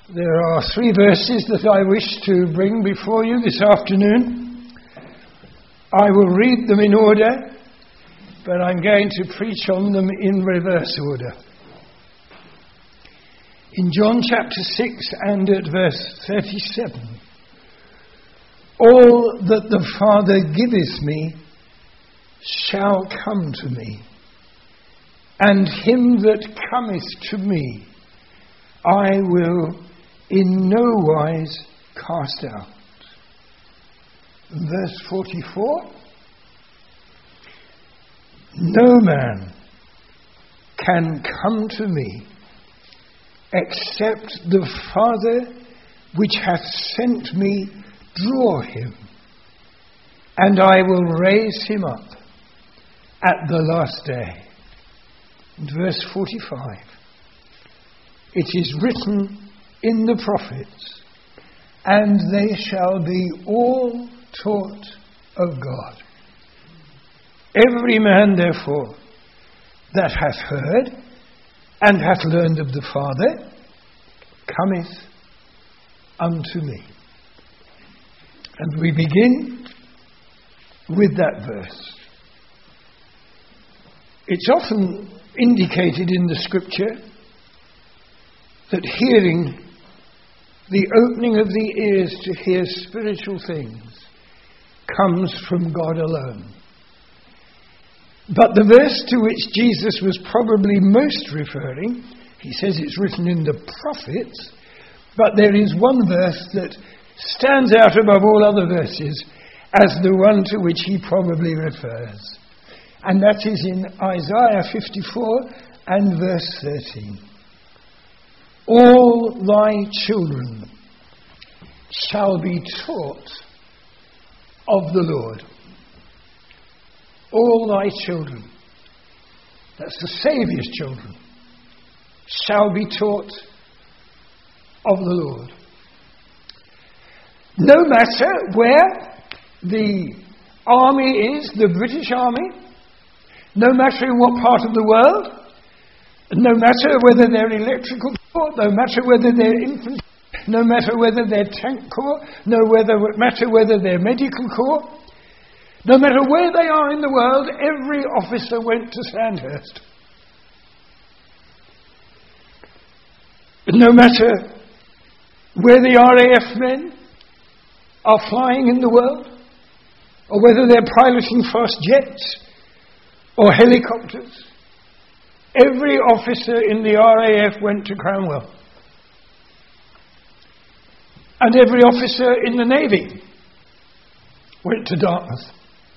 There are 3 verses that I wish to bring before you this afternoon. I will read them in order, but I'm going to preach on them in reverse order. In John chapter 6 and at verse 37, all that the Father giveth me shall come to me, and him that cometh to me I will in no wise cast out. Verse 44, no man can come to me except the Father which hath sent me draw him, and I will raise him up at the last day. And verse 45, it is written in the prophets, and they shall be all taught of God. Every man, therefore, that hath heard and hath learned of the Father cometh unto me. And we begin with that verse. It's often indicated in the Scripture that hearing, the opening of the ears to hear spiritual things, comes from God alone. But the verse to which Jesus was probably most referring, he says it's written in the prophets, but there is one verse that stands out above all other verses as the one to which he probably refers. And that is in Isaiah 54 and verse 13. All thy children shall be taught of the Lord. All thy children, that's the Saviour's children, shall be taught of the Lord. No matter where the army is, the British Army, no matter in what part of the world, no matter whether they're electrical corps, no matter whether they're infantry, no matter whether they're tank corps, no matter whether they're medical corps, no matter where they are in the world, every officer went to Sandhurst. No matter where the RAF men are flying in the world, or whether they're piloting fast jets or helicopters, every officer in the RAF went to Cranwell. And every officer in the Navy went to Dartmouth.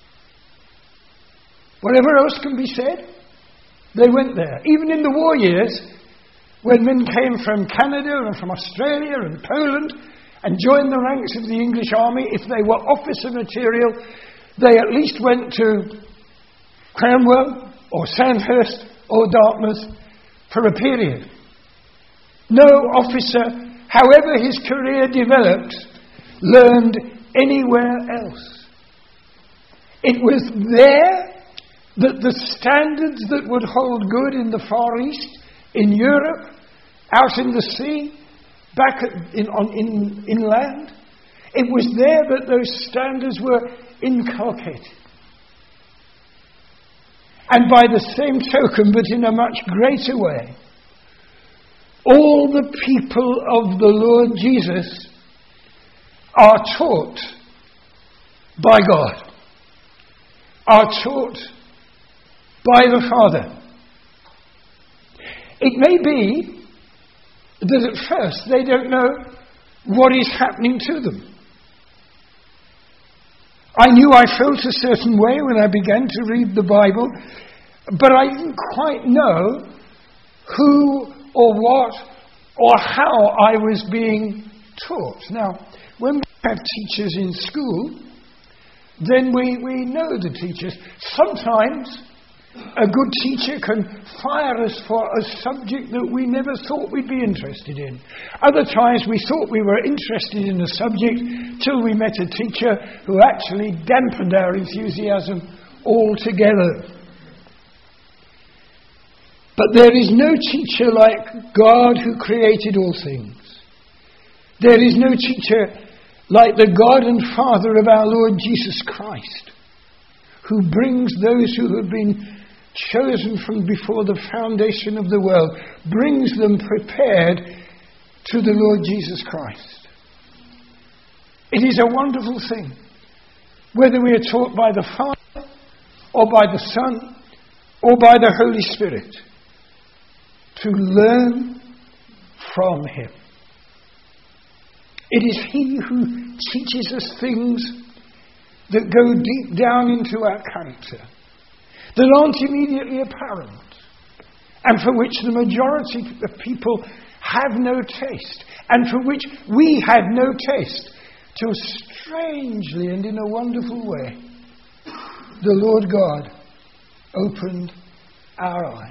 Whatever else can be said, they went there. Even in the war years, when men came from Canada and from Australia and Poland and joined the ranks of the English army, if they were officer material, they at least went to Cranwell or Sandhurst or Dartmouth for a period. No officer, however his career developed, learned anywhere else. It was there that the standards that would hold good in the Far East, in Europe, out in the sea, back inland, it was there that those standards were inculcated. And by the same token, but in a much greater way, all the people of the Lord Jesus are taught by God, are taught by the Father. It may be that at first they don't know what is happening to them. I knew I felt a certain way when I began to read the Bible, but I didn't quite know who or what or how I was being taught. Now, when we have teachers in school, then we know the teachers. Sometimes a good teacher can fire us for a subject that we never thought we'd be interested in. Other times we thought we were interested in a subject till we met a teacher who actually dampened our enthusiasm altogether. But there is no teacher like God who created all things. There is no teacher like the God and Father of our Lord Jesus Christ, who brings those who have been chosen from before the foundation of the world, brings them prepared to the Lord Jesus Christ. It is a wonderful thing, whether we are taught by the Father or by the Son or by the Holy Spirit, to learn from Him. It is He who teaches us things that go deep down into our character, that aren't immediately apparent, and for which the majority of people have no taste, and for which we had no taste, till strangely and in a wonderful way, the Lord God opened our eyes.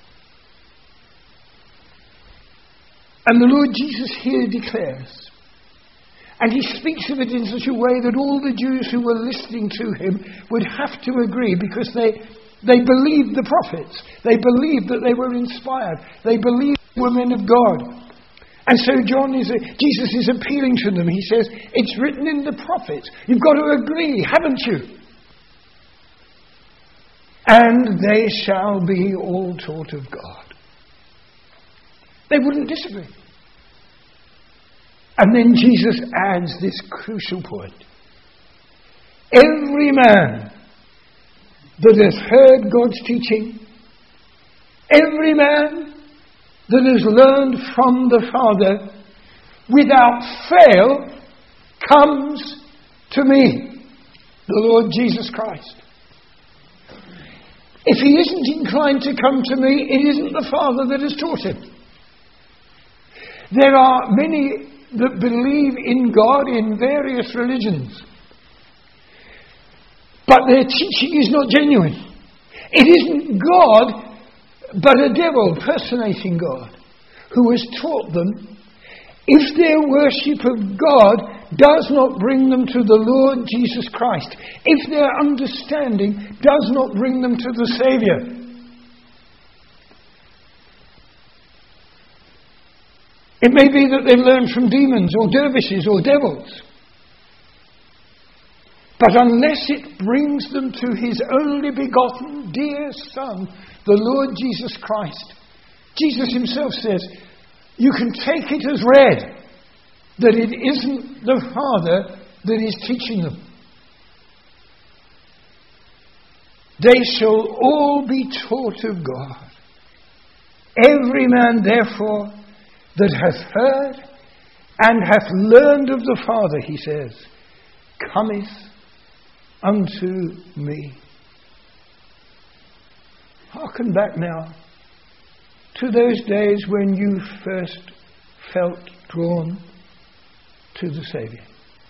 And the Lord Jesus here declares, and He speaks of it in such a way that all the Jews who were listening to Him would have to agree, because they believed the prophets. They believed that they were inspired. They believed they were men of God. And so Jesus is appealing to them. He says, it's written in the prophets. You've got to agree, haven't you? And they shall be all taught of God. They wouldn't disagree. And then Jesus adds this crucial point. Every man that has heard God's teaching, every man that has learned from the Father, without fail, comes to me, the Lord Jesus Christ. If he isn't inclined to come to me, it isn't the Father that has taught him. There are many that believe in God in various religions, but their teaching is not genuine. It isn't God, but a devil personating God, who has taught them, if their worship of God does not bring them to the Lord Jesus Christ, if their understanding does not bring them to the Saviour, it may be that they've learned from demons or dervishes or devils. But unless it brings them to His only begotten dear Son, the Lord Jesus Christ, Jesus Himself says, you can take it as read that it isn't the Father that is teaching them. They shall all be taught of God. Every man, therefore, that hath heard and hath learned of the Father, he says, cometh unto me. Hearken back now to those days when you first felt drawn to the Saviour.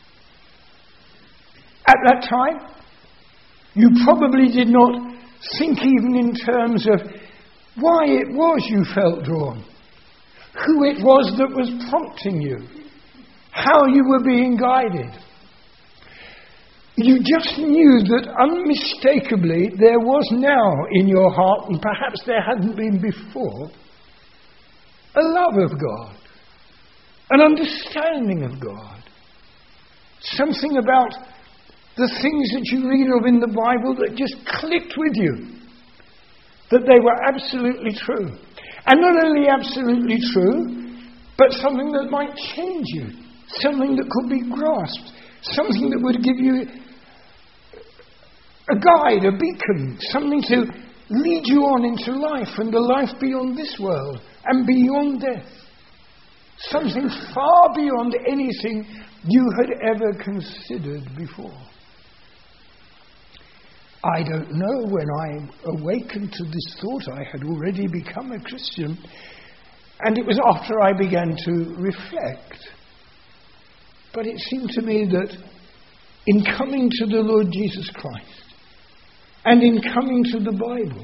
At that time, you probably did not think even in terms of why it was you felt drawn, who it was that was prompting you, how you were being guided. You just knew that unmistakably there was now in your heart, and perhaps there hadn't been before, a love of God, an understanding of God, something about the things that you read of in the Bible that just clicked with you, that they were absolutely true. And not only absolutely true, but something that might change you, something that could be grasped, something that would give you a guide, a beacon, something to lead you on into life and the life beyond this world and beyond death. Something far beyond anything you had ever considered before. I don't know, when I awakened to this thought, I had already become a Christian, and it was after I began to reflect. But it seemed to me that in coming to the Lord Jesus Christ, and in coming to the Bible,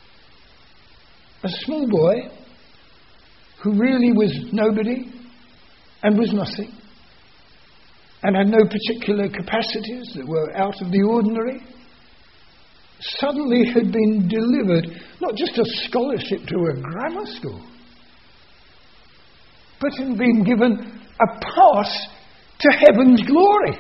a small boy who really was nobody and was nothing, and had no particular capacities that were out of the ordinary, suddenly had been delivered not just a scholarship to a grammar school, but had been given a pass to heaven's glory.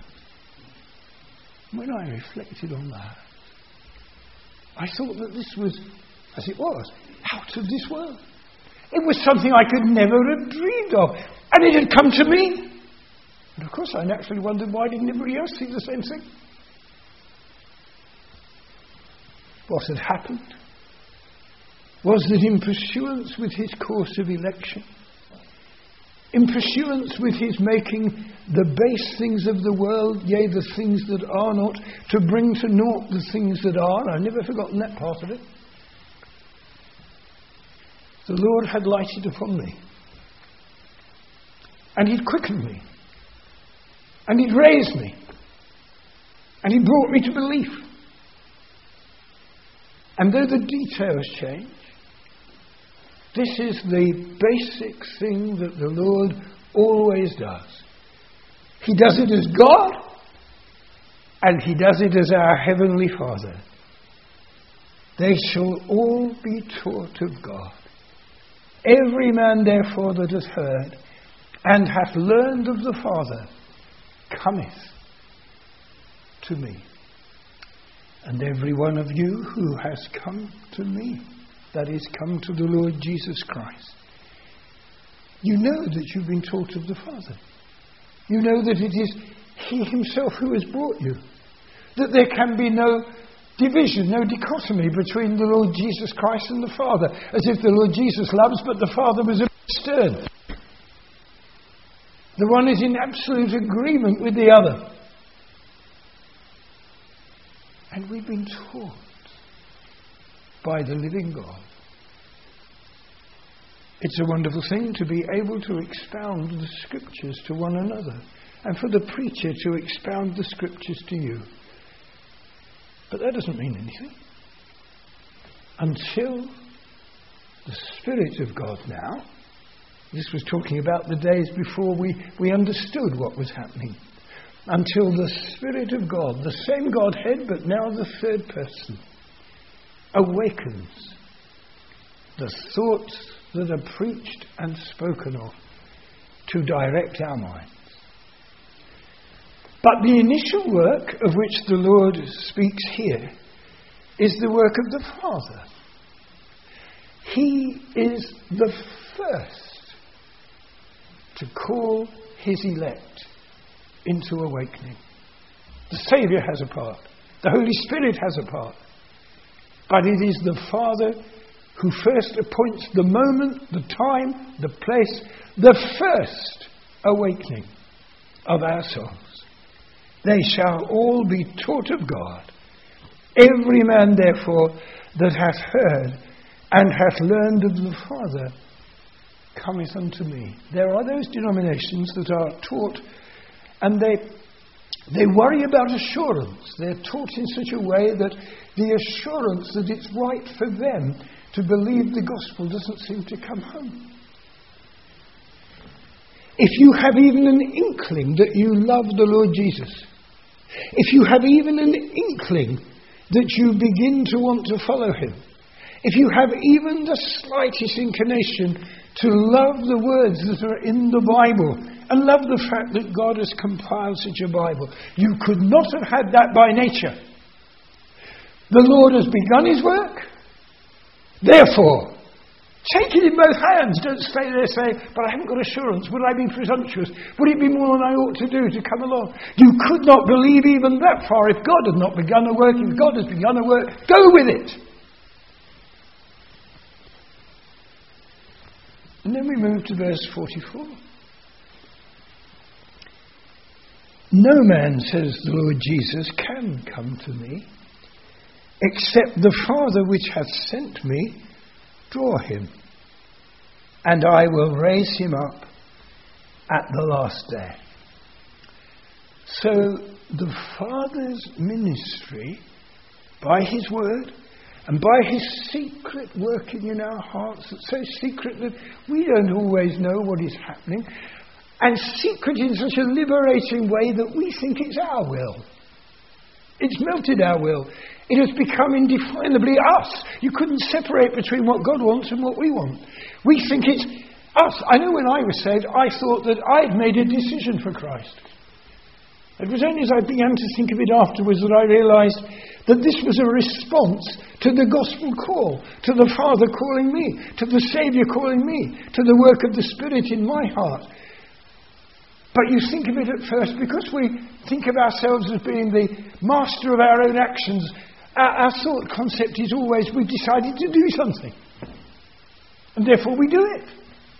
When I reflected on that, I thought that this was, as it was, out of this world. It was something I could never have dreamed of. And it had come to me. And of course I naturally wondered, why didn't everybody else see the same thing? What had happened was that in pursuance with his course of election, in pursuance with his making the base things of the world, yea, the things that are not, to bring to naught the things that are, I've never forgotten that part of it, the Lord had lighted upon me. And he'd quickened me. And he'd raised me. And he brought me to belief. And though the details change, this is the basic thing that the Lord always does. He does it as God, and he does it as our Heavenly Father. They shall all be taught of God. Every man therefore that hath heard and hath learned of the Father cometh to me. And every one of you who has come to me, that is, come to the Lord Jesus Christ, you know that you've been taught of the Father. You know that it is he himself who has brought you. That there can be no division, no dichotomy between the Lord Jesus Christ and the Father, as if the Lord Jesus loves but the Father was a bit stern. The one is in absolute agreement with the other. And we've been taught by the living God. It's a wonderful thing to be able to expound the Scriptures to one another, and for the preacher to expound the Scriptures to you. But that doesn't mean anything until the Spirit of God now, this was talking about the days before we understood what was happening, until the Spirit of God, the same Godhead but now the third person, awakens the thoughts that are preached and spoken of to direct our minds. But the initial work of which the Lord speaks here is the work of the Father. He is the first to call his elect into awakening. The Saviour has a part. The Holy Spirit has a part. But it is the Father who first appoints the moment, the time, the place, the first awakening of our souls. They shall all be taught of God. Every man, therefore, that hath heard and hath learned of the Father cometh unto me. There are those denominations that are taught, and they worry about assurance. They're taught in such a way that the assurance that it's right for them to believe the gospel doesn't seem to come home. If you have even an inkling that you love the Lord Jesus, if you have even an inkling that you begin to want to follow him, if you have even the slightest inclination to love the words that are in the Bible and love the fact that God has compiled such a Bible, you could not have had that by nature. The Lord has begun his work. Therefore, take it in both hands. Don't stay there saying, but I haven't got assurance. Would I be presumptuous? Would it be more than I ought to do to come along? You could not believe even that far. If God had not begun a work, if God has begun a work, go with it. And then we move to verse 44. No man, says the Lord Jesus, can come to me, except the Father which hath sent me draw him, and I will raise him up at the last day. So the Father's ministry, by his word, and by his secret working in our hearts, it's so secret that we don't always know what is happening, and secret in such a liberating way that we think it's our will. It's melted our will. It has become indefinably us. You couldn't separate between what God wants and what we want. We think it's Us. I know when I was saved, I thought that I'd made a decision for Christ. It was only as I began to think of it afterwards that I realised that this was a response to the gospel call, to the Father calling me, to the Saviour calling me, to the work of the Spirit in my heart. But you think of it at first, because we think of ourselves as being the master of our own actions, our thought concept is always we've decided to do something. And therefore we do it.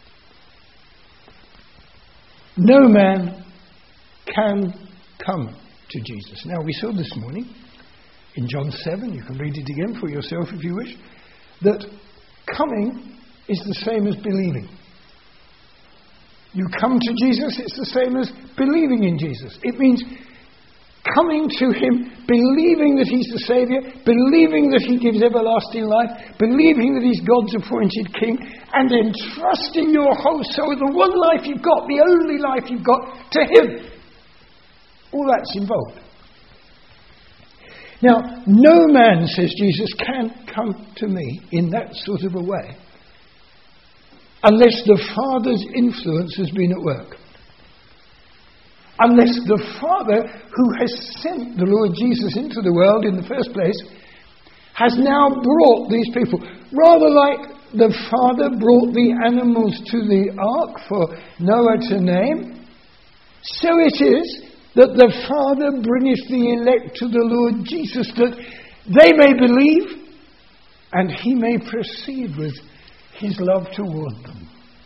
No man can come to Jesus. Now, we saw this morning in John 7, you can read it again for yourself if you wish, that coming is the same as believing. You come to Jesus, it's the same as believing in Jesus. It means coming to him, believing that he's the Saviour, believing that he gives everlasting life, believing that he's God's appointed King, and entrusting your whole soul, the one life you've got, the only life you've got, to him. All that's involved. Now, no man, says Jesus, can come to me in that sort of a way unless the Father's influence has been at work. Unless the Father, who has sent the Lord Jesus into the world in the first place, has now brought these people. Rather like the Father brought the animals to the ark for Noah to name, so it is that the Father bringeth the elect to the Lord Jesus, that they may believe and he may proceed with his love toward them.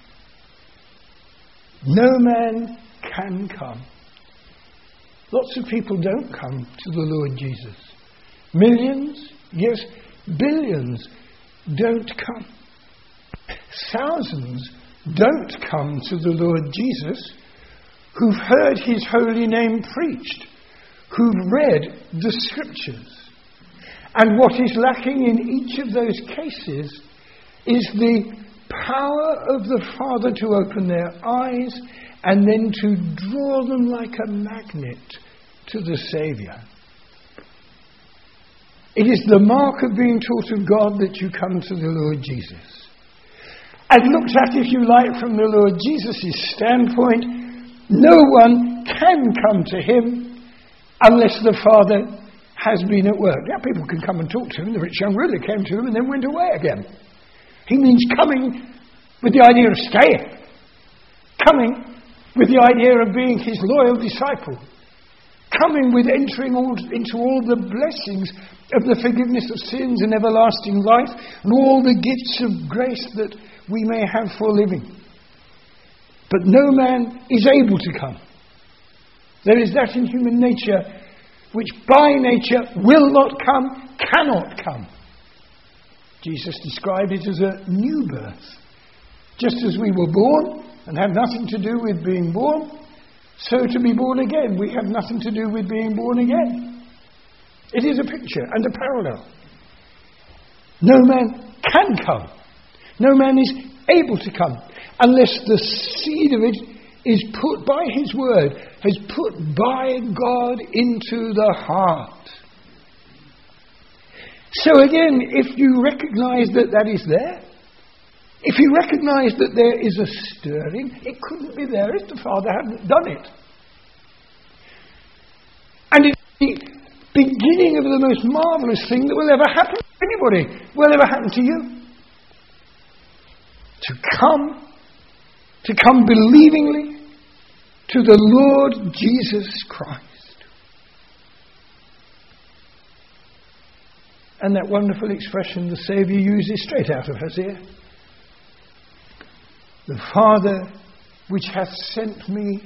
No man can come. Lots of people don't come to the Lord Jesus. Millions, yes, billions don't come. Thousands don't come to the Lord Jesus who've heard his holy name preached, who've read the scriptures. And what is lacking in each of those cases is the power of the Father to open their eyes and then to draw them like a magnet to the Saviour. It is the mark of being taught of God that you come to the Lord Jesus. And looked at, if you like, from the Lord Jesus' standpoint, no one can come to him unless the Father has been at work. Now, people can come and talk to him. The rich young ruler came to him and then went away again. He means coming with the idea of staying. Coming with the idea of being his loyal disciple. Coming with entering into all the blessings of the forgiveness of sins and everlasting life and all the gifts of grace that we may have for living. But no man is able to come. There is that in human nature which by nature will not come, cannot come. Jesus described it as a new birth. Just as we were born and have nothing to do with being born, so to be born again, we have nothing to do with being born again. It is a picture and a parallel. No man can come. No man is able to come unless the seed of it is put by his word, has put by God into the heart. So again, if you recognize that that is there, if you recognize that there is a stirring, it couldn't be there if the Father hadn't done it. And it's the beginning of the most marvellous thing that will ever happen to anybody, will ever happen to you. To come believingly to the Lord Jesus Christ. And that wonderful expression the Saviour uses straight out of Hosea. The Father which hath sent me,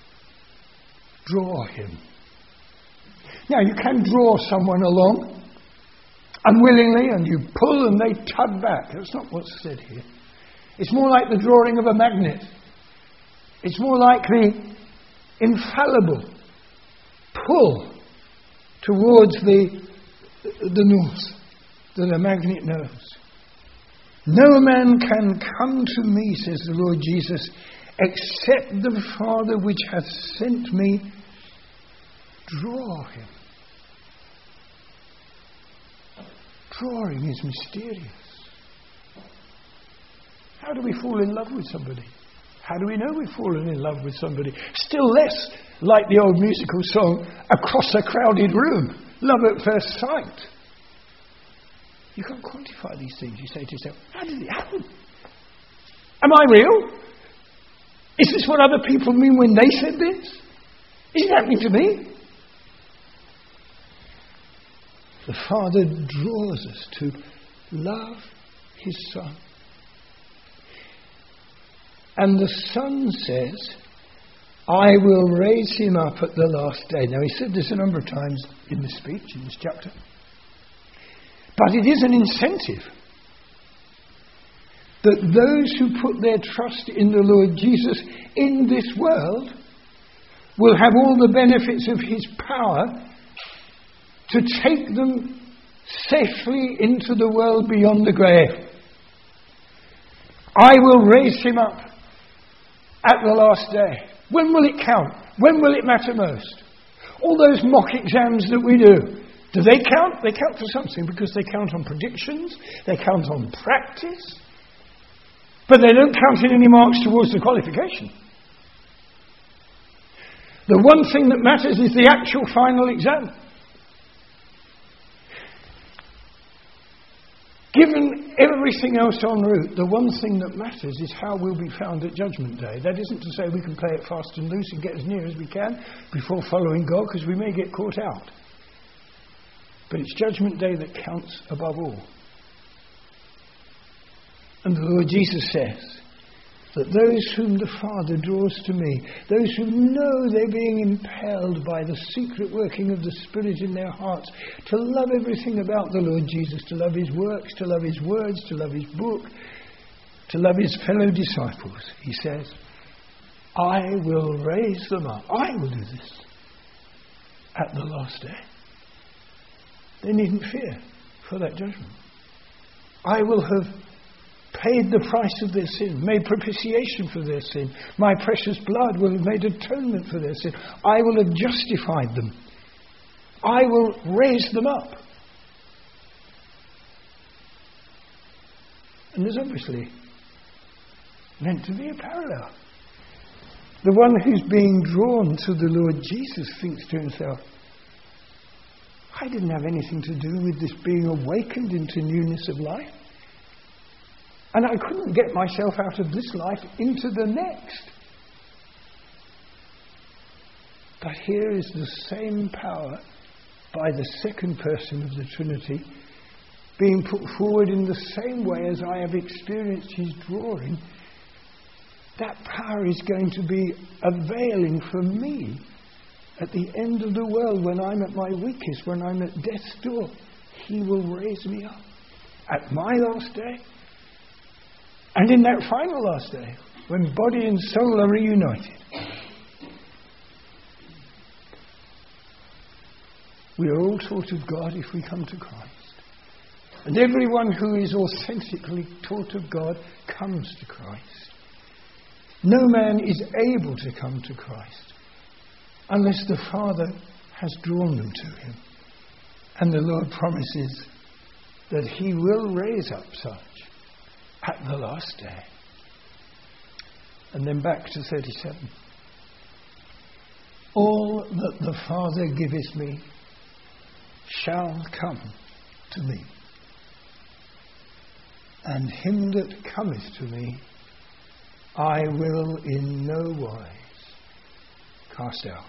draw him. Now you can draw someone along unwillingly and you pull and they tug back. That's not what's said here. It's more like the drawing of a magnet. It's more like the infallible pull towards the north that a magnet knows. No man can come to me, says the Lord Jesus, except the Father which hath sent me draw him. Drawing is mysterious. How do we fall in love with somebody? How do we know we've fallen in love with somebody? Still less like the old musical song, across a crowded room. Love at first sight. You can't quantify these things. You say to yourself, how did it happen? Am I real? Is this what other people mean when they said this? Is it happening to me? The Father draws us to love His Son. And the Son says, I will raise him up at the last day. Now, he said this a number of times in this speech, in this chapter. But it is an incentive that those who put their trust in the Lord Jesus in this world will have all the benefits of His power to take them safely into the world beyond the grave. I will raise him up at the last day. When will it count? When will it matter most? All those mock exams that we do they count? They count for something because they count on predictions, they count on practice, but they don't count in any marks towards the qualification. The one thing that matters is the actual final exam. Given everything else en route, the one thing that matters is how we'll be found at Judgment Day. That isn't to say we can play it fast and loose and get as near as we can before following God, because we may get caught out. But it's Judgment Day that counts above all. And the Lord Jesus says that those whom the Father draws to me, those who know they're being impelled by the secret working of the Spirit in their hearts to love everything about the Lord Jesus, to love His works, to love His words, to love His book, to love His fellow disciples, He says, I will raise them up. I will do this at the last day. They needn't fear for that judgment. I will have paid the price of their sin, made propitiation for their sin. My precious blood will have made atonement for their sin. I will have justified them. I will raise them up. And there's obviously meant to be a parallel. The one who's being drawn to the Lord Jesus thinks to himself, I didn't have anything to do with this being awakened into newness of life. And I couldn't get myself out of this life into the next. But here is the same power by the second person of the Trinity being put forward in the same way as I have experienced His drawing. That power is going to be availing for me at the end of the world, when I'm at my weakest, when I'm at death's door. He will raise me up at my last day. And in that final last day, when body and soul are reunited, we are all taught of God if we come to Christ. And everyone who is authentically taught of God comes to Christ. No man is able to come to Christ unless the Father has drawn them to Him. And the Lord promises that He will raise up such at the last day. And then back to 37. All that the Father giveth me shall come to me, and him that cometh to me I will in no wise cast out.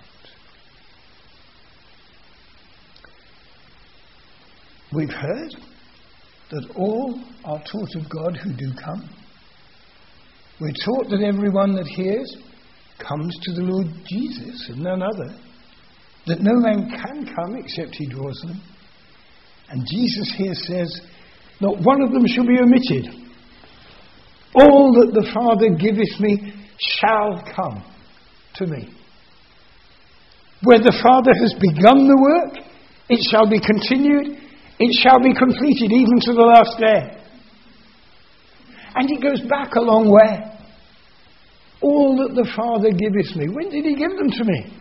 We've heard that all are taught of God who do come. We're taught that everyone that hears comes to the Lord Jesus and none other. That no man can come except He draws them. And Jesus here says, not one of them shall be omitted. All that the Father giveth me shall come to me. Where the Father has begun the work, it shall be continued. It shall be completed even to the last day. And it goes back a long way. All that the Father giveth me. When did He give them to me?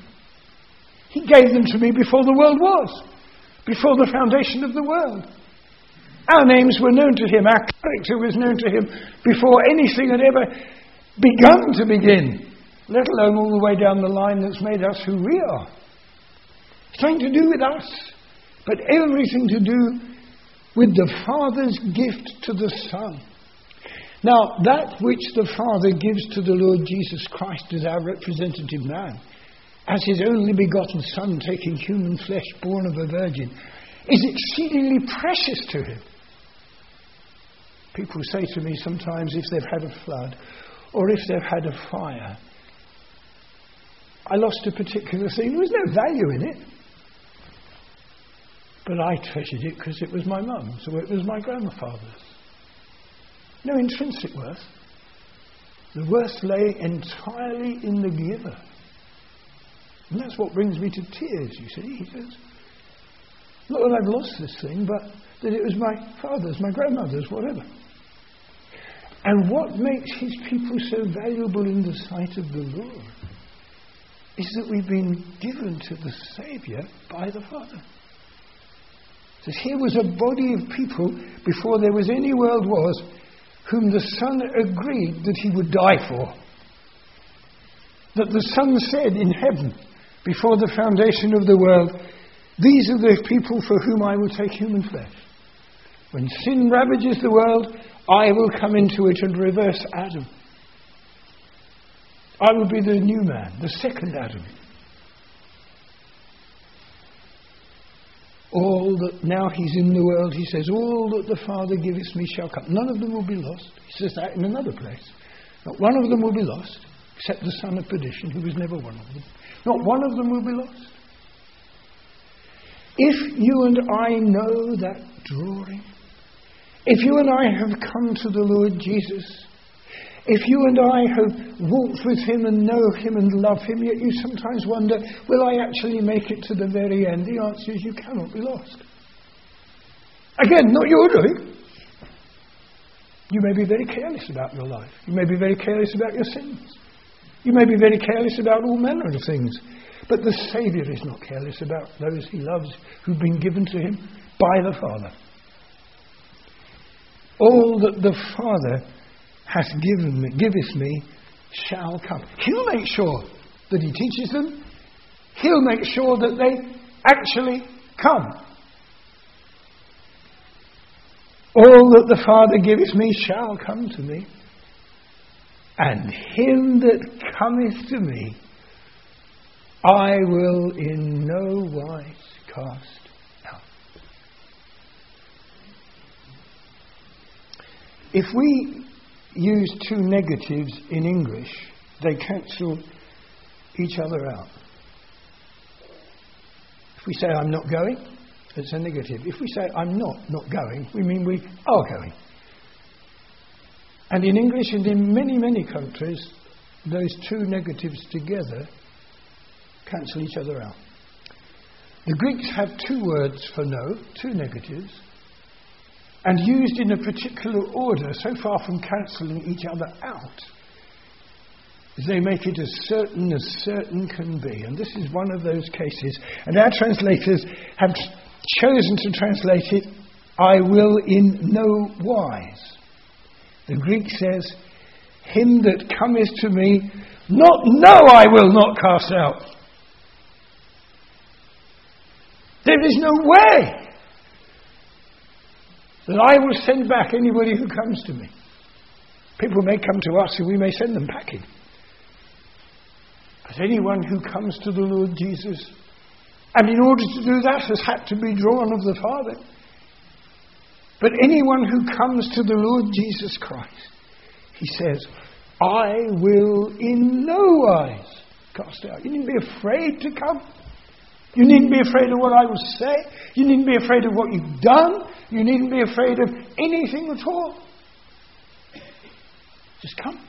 He gave them to me before the world was. Before the foundation of the world. Our names were known to him. Our character was known to him before anything had ever begun to begin, let alone all the way down the line that's made us who we are. It's nothing to do with us, but everything to do with the Father's gift to the Son. Now, that which the Father gives to the Lord Jesus Christ as our representative man, as his only begotten Son taking human flesh, born of a virgin, is exceedingly precious to him. People say to me sometimes if they've had a flood or if they've had a fire, I lost a particular thing. There was no value in it. But I treasured it because it was my mum's or it was my grandfather's. No intrinsic worth. The worth lay entirely in the giver. And that's what brings me to tears, you see. He says, not that I've lost this thing, but that it was my father's, my grandmother's, whatever. And what makes his people so valuable in the sight of the Lord is that we've been given to the Saviour by the Father. It says, here was a body of people before there was any world was, whom the Son agreed that he would die for. That the Son said in heaven, before the foundation of the world, these are the people for whom I will take human flesh. When sin ravages the world, I will come into it and reverse Adam. I will be the new man, the second Adam. All that now he's in the world, he says, all that the Father giveth me shall come. None of them will be lost. He says that in another place. Not one of them will be lost, except the son of perdition, who was never one of them. Not one of them will be lost. If you and I know that drawing, if you and I have come to the Lord Jesus, if you and I have walked with him and know him and love him, yet you sometimes wonder, will I actually make it to the very end? The answer is you cannot be lost. Again, not your doing. You may be very careless about your life. You may be very careless about your sins. You may be very careless about all manner of things. But the Saviour is not careless about those he loves who've been given to him by the Father. All that the Father hath giveth me shall come. He'll make sure that he teaches them. He'll make sure that they actually come. All that the Father giveth me shall come to me, and him that cometh to me I will in no wise cast out. If we use two negatives in English, they cancel each other out. If we say I'm not going, it's a negative. If we say I'm not going, we mean we are going. And in English and in many, many countries, those two negatives together cancel each other out. The Greeks have two words for no, two negatives, and used in a particular order, so far from cancelling each other out, they make it as certain can be. And this is one of those cases. And our translators have chosen to translate it, I will in no wise. The Greek says, him that cometh to me, not no, I will not cast out. There is no way that I will send back anybody who comes to me. People may come to us and we may send them packing. But anyone who comes to the Lord Jesus, and in order to do that has had to be drawn of the Father. But anyone who comes to the Lord Jesus Christ, he says, I will in no wise cast out. You needn't be afraid to come. You needn't be afraid of what I will say. You needn't be afraid of what you've done. You needn't be afraid of anything at all. Just come.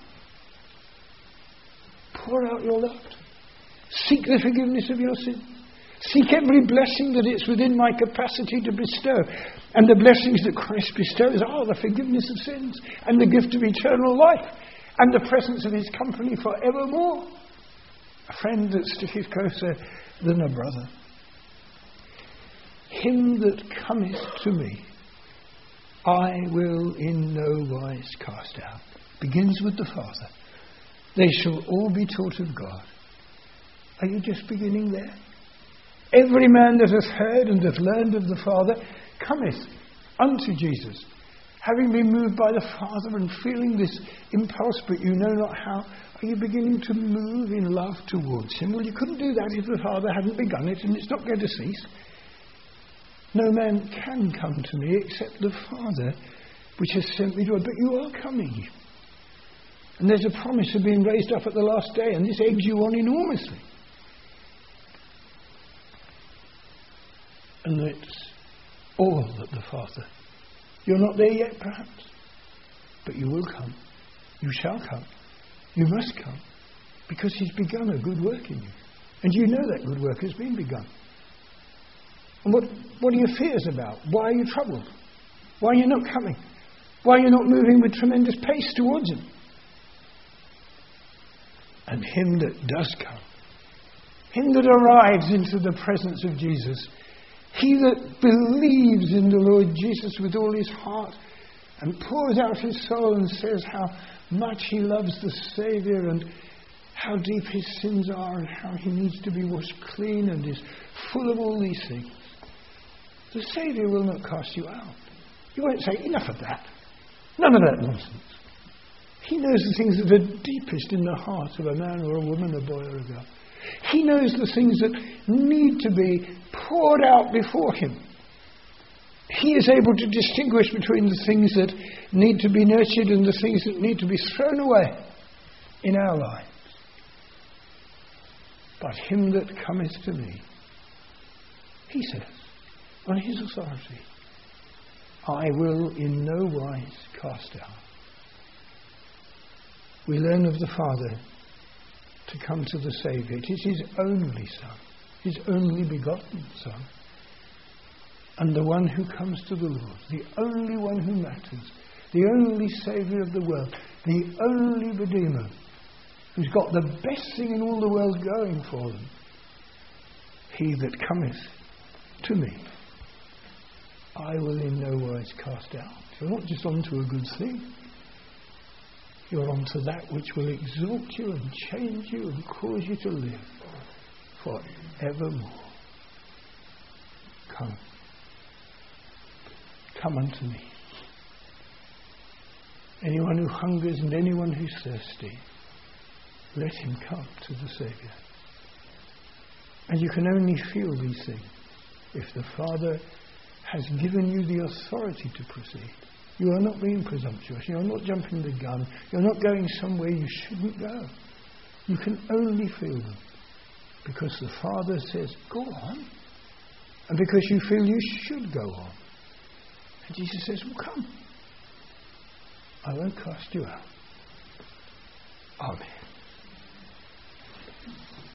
Pour out your love. Seek the forgiveness of your sins. Seek every blessing that it's within my capacity to bestow. And the blessings that Christ bestows are the forgiveness of sins and the gift of eternal life and the presence of his company forevermore. A friend that sticketh closer than a brother. Him that cometh to me, I will in no wise cast out. Begins with the Father. They shall all be taught of God. Are you just beginning there? Every man that hath heard and hath learned of the Father cometh unto Jesus. Having been moved by the Father and feeling this impulse, but you know not how, are you beginning to move in love towards him? Well, you couldn't do that if the Father hadn't begun it, and it's not going to cease. No man can come to me except the Father which has sent me to it. But you are coming. And there's a promise of being raised up at the last day, and this eggs you on enormously. And it's all that the Father. You're not there yet, perhaps, but you will come. You shall come. You must come, because he's begun a good work in you. And you know that good work has been begun. And what are your fears about? Why are you troubled? Why are you not coming? Why are you not moving with tremendous pace towards him? And him that does come, him that arrives into the presence of Jesus, he that believes in the Lord Jesus with all his heart and pours out his soul and says how much he loves the Saviour and how deep his sins are and how he needs to be washed clean and is full of all these things, the Saviour will not cast you out. You won't say, enough of that. None of that nonsense. He knows the things that are deepest in the heart of a man or a woman, a boy or a girl. He knows the things that need to be poured out before him. He is able to distinguish between the things that need to be nurtured and the things that need to be thrown away in our lives. But him that cometh to me, he says, on his authority, I will in no wise cast out. We learn of the Father to come to the Saviour. It is his only Son, his only begotten Son. And the one who comes to the Lord, the only one who matters, the only Saviour of the world, the only Redeemer, who's got the best thing in all the world going for them. He that cometh to me, I will in no wise cast out. You're not just onto a good thing. You're onto that which will exalt you and change you and cause you to live forevermore. Come. Come unto me. Anyone who hungers and anyone who's thirsty, let him come to the Saviour. And you can only feel these things if the Father has given you the authority to proceed. You are not being presumptuous. You are not jumping the gun. You're not going somewhere you shouldn't go. You can only feel them because the Father says, go on. And because you feel you should go on. And Jesus says, well, come. I won't cast you out. Amen.